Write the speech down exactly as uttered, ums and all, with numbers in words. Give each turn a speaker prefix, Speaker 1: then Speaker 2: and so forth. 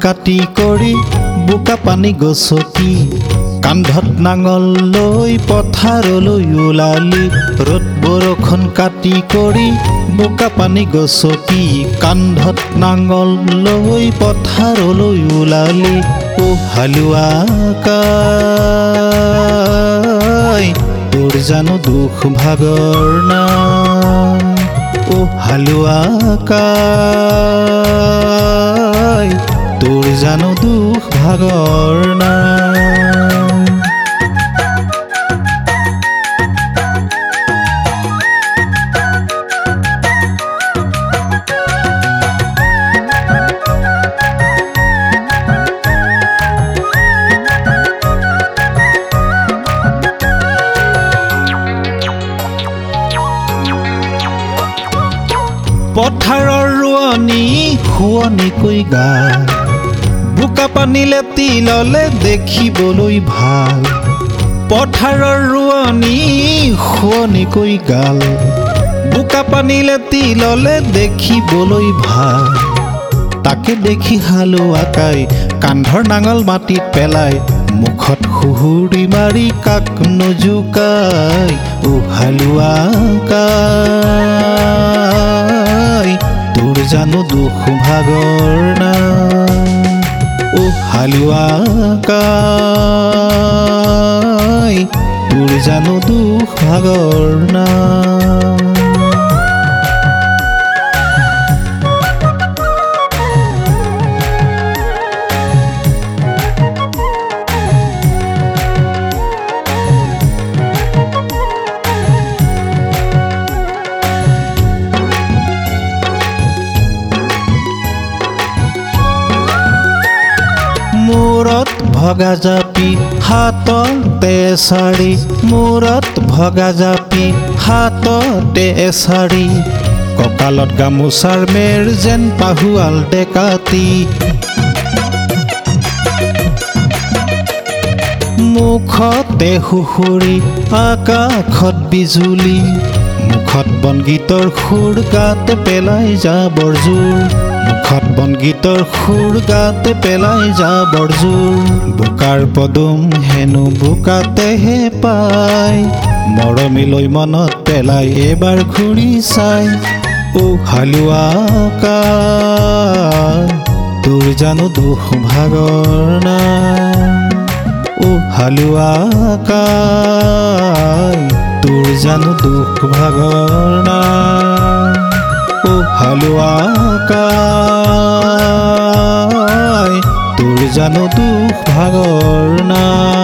Speaker 1: কাটি কৰি বোকা পানী গছকি কান্ধত নাঙল লৈ পথাৰলৈ ওলালি ৰ'দ বৰষুণ কাটি কৰি বোকা পানী গছকি কান্ধত নাঙল লৈ পথাৰলৈ ওলালি ও হালুৱা কাই তোৰ জানো দুখ ভাগৰ নাই ও হালুৱা কাই তোৰ জানো দুখ ভাগৰ নাই পথাৰৰ ৰোৱনী শুৱনিকৈ গায় বোকা পানী লেটি ললে দেখিবলৈ ভাল পথাৰৰ ৰোৱনী শুৱনিকৈ গাল বোকা পানী লেটি ললে দেখিবলৈ ভাল তাকে দেখি হালুৱা কাই কান্ধৰ নাঙল মাটিত পেলাই মুখত সুহুৰি মাৰি কাক নজুকাই ও হালুৱা কাই তোৰ জানো দুখ ভাগৰ নাই ও হালুৱা কাই তোৰ জানো দুখ ভাগৰ নাই মূৰত ভগা জাপি হাততে এছাৰি মূৰত ভগা জাপি হাততে এছাৰি কঁকালত গামোচাৰ মেৰ যেন পাহুৱাল ডেকাতি মুখতে সুহুৰি আকাশত বিজুলি মুখত বনগীতৰ সুৰ গাতে পেলাই যাবৰ জোৰ মুখত বনগীতৰ সুৰ গাতে পেলাই যাবৰ জোৰ বোকাৰ পদুম হেনো বোকাতেহে পাই মৰমিলৈ মনত পেলাই এবাৰ ঘূৰি চাই ও হালুৱা কাই তোৰ জানো দুখ ভাগৰ নাই ও হালুৱা কাই তোৰ জানো দুখ ভাগৰ নাই ও হালুৱা কাই তোৰ জানো দুখ ভাগৰ নাই।